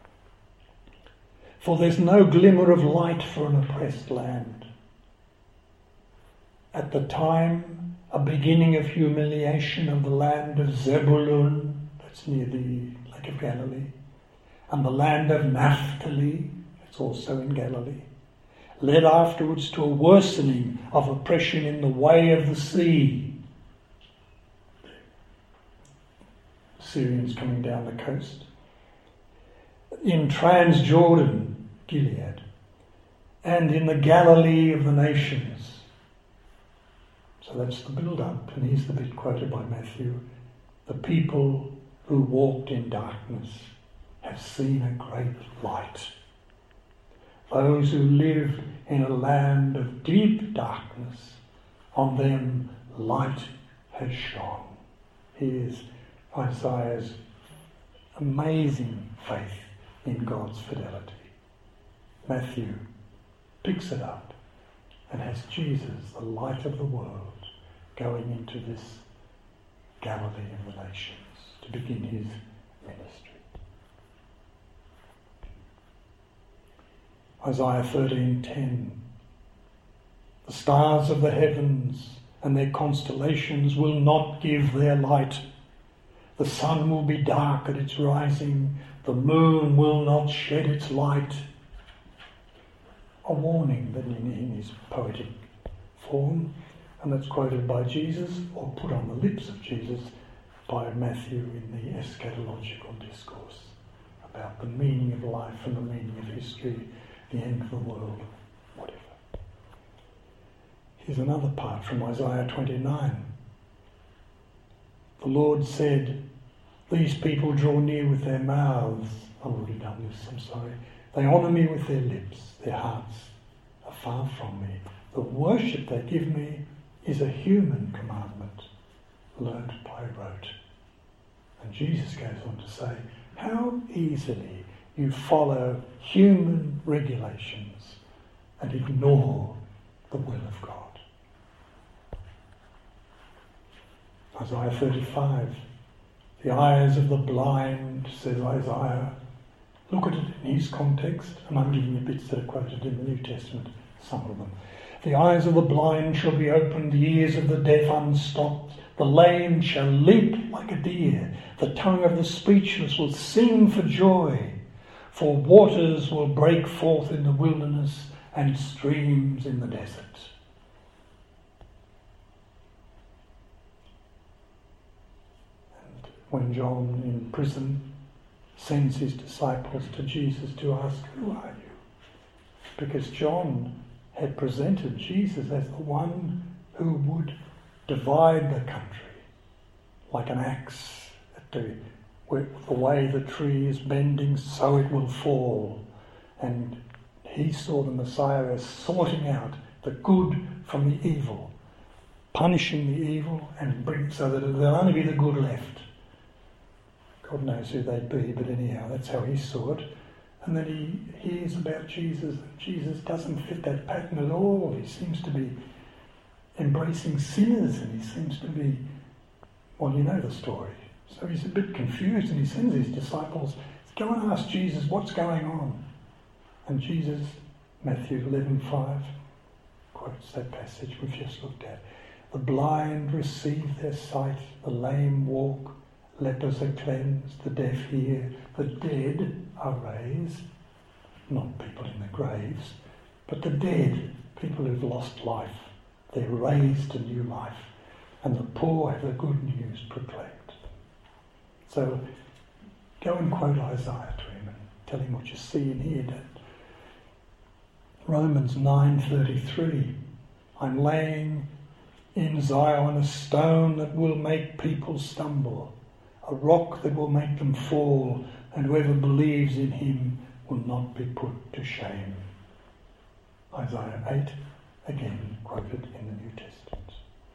For there's no glimmer of light for an oppressed land. At the time, a beginning of humiliation of the land of Zebulun, that's near the Lake of Galilee, and the land of Naphtali, it's also in Galilee, led afterwards to a worsening of oppression in the way of the sea. Syrians coming down the coast. In Transjordan, Gilead, and in the Galilee of the nations. So that's the build-up, and here's the bit quoted by Matthew. The people who walked in darkness have seen a great light. Those who live in a land of deep darkness, on them light has shone. Here's Isaiah's amazing faith in God's fidelity. Matthew picks it up and has Jesus, the light of the world, going into this Galilee of the nations to begin his ministry. Isaiah 13:10. The stars of the heavens and their constellations will not give their light. The sun will be dark at its rising. The moon will not shed its light. A warning that in his poetic form, and that's quoted by Jesus, or put on the lips of Jesus by Matthew in the eschatological discourse about the meaning of life and the meaning of history, the end of the world, whatever. Here's another part from Isaiah 29. The Lord said, these people draw near with their mouths. I've already done this, I'm sorry. They honour me with their lips. Their hearts are far from me. The worship they give me is a human commandment, learnt by rote. And Jesus goes on to say, how easily you follow human regulations and ignore the will of God. Isaiah 35. The eyes of the blind, says Isaiah. Look at it in his context, and I'm giving you bits that are quoted in the New Testament, some of them. The eyes of the blind shall be opened, the ears of the deaf unstopped. The lame shall leap like a deer. The tongue of the speechless will sing for joy. For waters will break forth in the wilderness and streams in the desert. When John in prison sends his disciples to Jesus to ask, who are you? Because John had presented Jesus as the one who would divide the country like an axe. The way the tree is bending, so it will fall. And he saw the Messiah as sorting out the good from the evil, punishing the evil and bring so that there'll only be the good left. God knows who they'd be, but anyhow, that's how he saw it. And then he hears about Jesus. Jesus doesn't fit that pattern at all. He seems to be embracing sinners, and he seems to be, well, you know the story. So he's a bit confused, and he sends his disciples, go and ask Jesus what's going on. And Jesus, Matthew 11:5, quotes that passage we've just looked at. The blind receive their sight, the lame walk, lepers are cleansed, the deaf hear, the dead are raised. Not people in the graves, but the dead, people who've lost life. They're raised to new life. And the poor have the good news proclaimed. So go and quote Isaiah to him and tell him what you see and hear. Romans 9:33. I'm laying in Zion a stone that will make people stumble, a rock that will make them fall, and whoever believes in him will not be put to shame. Isaiah 8, again quoted in the New Testament.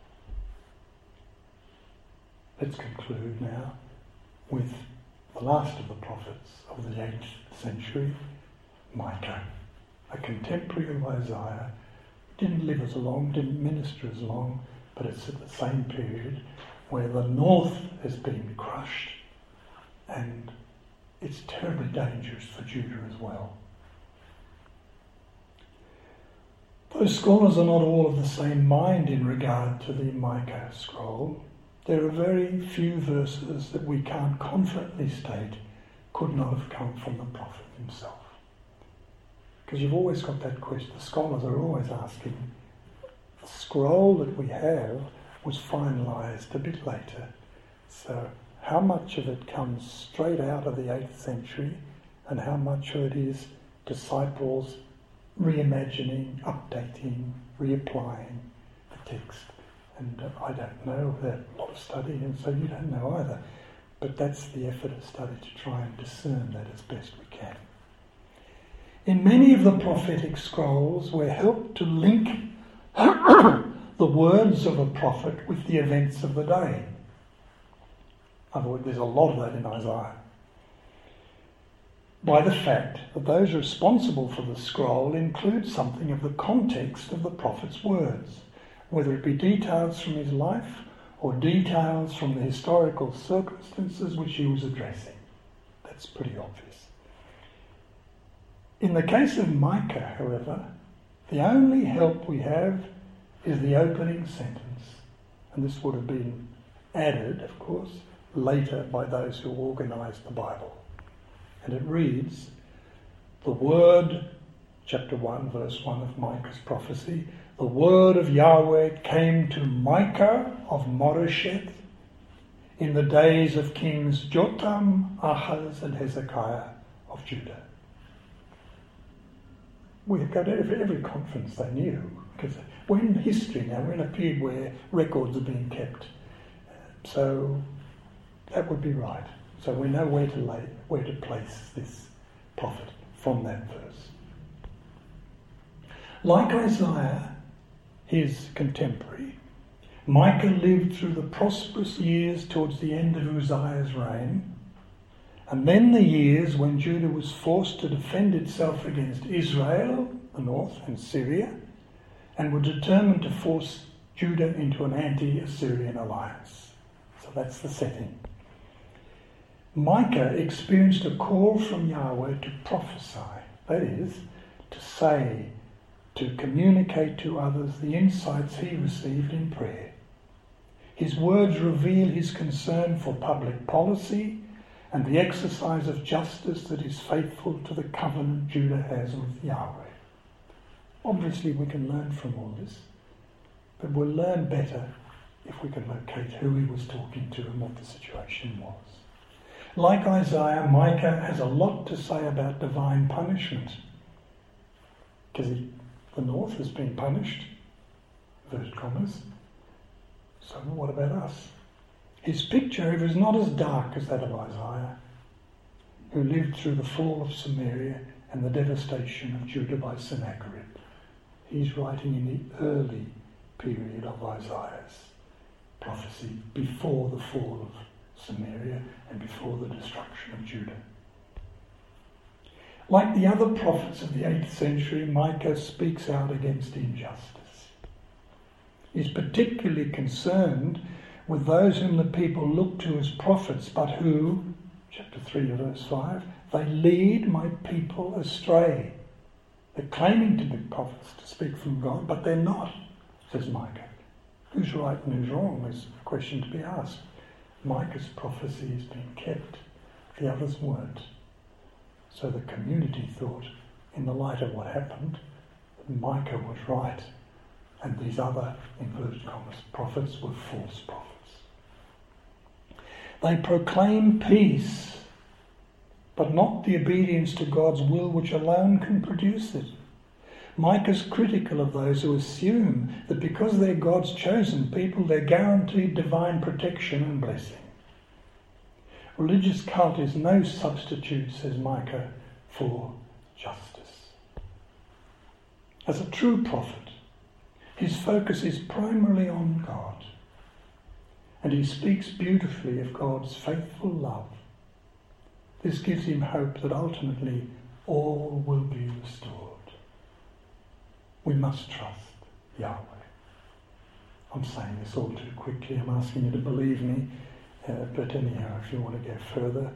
Let's conclude now with the last of the prophets of the 8th century, Micah, a contemporary of Isaiah. Didn't live as long, didn't minister as long, but it's at the same period where the north has been crushed, and it's terribly dangerous for Judah as well. Though scholars are not all of the same mind in regard to the Micah scroll, there are very few verses that we can't confidently state could not have come from the prophet himself. Because you've always got that question, the scholars are always asking, the scroll that we have was finalised a bit later, so how much of it comes straight out of the 8th century and how much of it is disciples reimagining, updating, reapplying the text? And I don't know, there's a lot of study, and so you don't know either. But that's the effort of study, to try and discern that as best we can. In many of the prophetic scrolls, we're helped to link the words of a prophet with the events of the day. Otherwise, there's a lot of that in Isaiah. By the fact that those responsible for the scroll include something of the context of the prophet's words, whether it be details from his life or details from the historical circumstances which he was addressing. That's pretty obvious. In the case of Micah, however, the only help we have is the opening sentence, and this would have been added, of course, later by those who organised the Bible. And it reads, the word, chapter 1, verse 1 of Micah's prophecy, the word of Yahweh came to Micah of Moresheth in the days of kings Jotham, Ahaz and Hezekiah of Judah. We go to every conference they knew, because we're in history now, we're in a period where records are being kept. So that would be right. So we know where to place this prophet from that verse. Like Isaiah, his contemporary, Micah lived through the prosperous years towards the end of Uzziah's reign, and then the years when Judah was forced to defend itself against Israel, the north, and Syria, and were determined to force Judah into an anti-Assyrian alliance. So that's the setting. Micah experienced a call from Yahweh to prophesy, that is, to say, to communicate to others the insights he received in prayer. His words reveal his concern for public policy and the exercise of justice that is faithful to the covenant Judah has with Yahweh. Obviously we can learn from all this, but we'll learn better if we can locate who he was talking to and what the situation was. Like Isaiah, Micah has a lot to say about divine punishment, because the north has been punished, inverted commas. So what about us? His picture is not as dark as that of Isaiah, who lived through the fall of Samaria and the devastation of Judah by Sennacherib. He's writing in the early period of Isaiah's prophecy, before the fall of Samaria and before the destruction of Judah. Like the other prophets of the 8th century, Micah speaks out against injustice. He's particularly concerned with those whom the people look to as prophets, but who, chapter 3 verse 5, they lead my people astray. They're claiming to be prophets, to speak from God, but they're not, says Micah. Who's right and who's wrong is a question to be asked. Micah's prophecy has been kept, the others weren't. So the community thought, in the light of what happened, that Micah was right, and these other, inverted commas, prophets were false prophets. They proclaim peace, but not the obedience to God's will which alone can produce it. Micah's critical of those who assume that because they're God's chosen people, they're guaranteed divine protection and blessing. Religious cult is no substitute, says Micah, for justice. As a true prophet, his focus is primarily on God, and he speaks beautifully of God's faithful love. This gives him hope that ultimately all will be restored. We must trust Yahweh. I'm saying this all too quickly. I'm asking you to believe me. But anyhow, if you want to go further,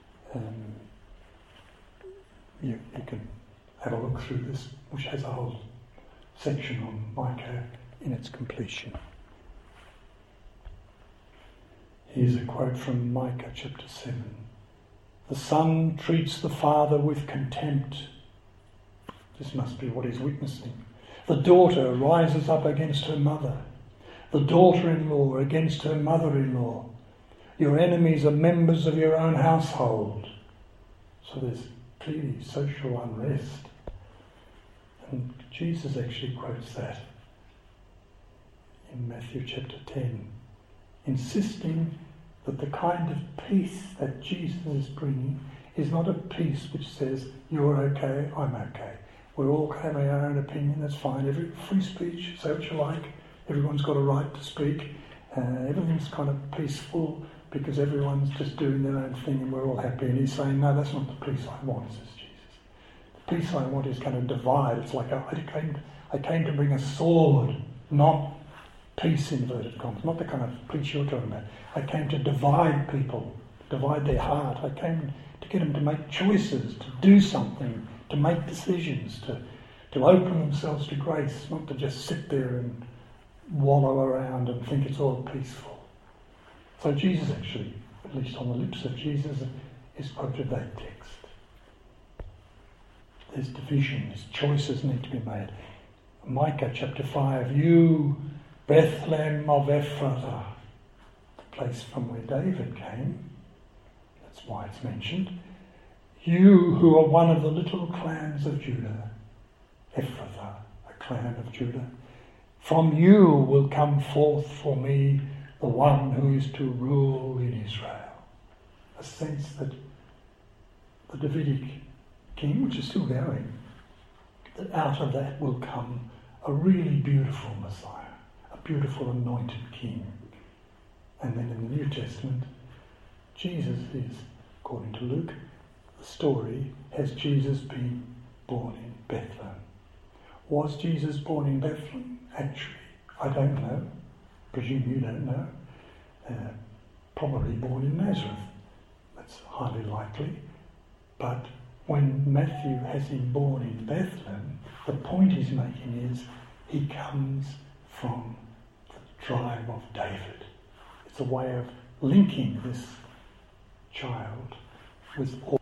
you can have a look through this, which has a whole section on Micah in its completion. Here's a quote from Micah chapter 7. The son treats the father with contempt. This must be what he's witnessing. The daughter rises up against her mother. The daughter-in-law against her mother-in-law. Your enemies are members of your own household. So there's clearly social unrest. And Jesus actually quotes that in Matthew chapter 10, insisting that the kind of peace that Jesus is bringing is not a peace which says, you're okay, I'm okay. We're all having our own opinion, that's fine. Every free speech, say what you like, everyone's got a right to speak, everything's kind of peaceful because everyone's just doing their own thing and we're all happy. And he's saying, no, that's not the peace I want, says Jesus. The peace I want is going to divide. It's like I came to bring a sword, not peace, inverted commas, not the kind of peace you're talking about. I came to divide people, divide their heart. I came to get them to make choices, to do something, to make decisions, to open themselves to grace, not to just sit there and wallow around and think it's all peaceful. So Jesus actually, at least on the lips of Jesus, is quoted that text. There's division, there's choices need to be made. Micah chapter 5, you, Bethlehem of Ephrathah, the place from where David came, that's why it's mentioned. You who are one of the little clans of Judah, Ephrathah, a clan of Judah, from you will come forth for me the one who is to rule in Israel. A sense that the Davidic king, which is still going, that out of that will come a really beautiful Messiah, a beautiful anointed king. And then in the New Testament, Jesus is, according to Luke, the story has Jesus been born in Bethlehem. Was Jesus born in Bethlehem? Actually, I don't know. Presume you don't know. Probably born in Nazareth. That's highly likely. But when Matthew has him born in Bethlehem, the point he's making is he comes from the tribe of David. It's a way of linking this child with all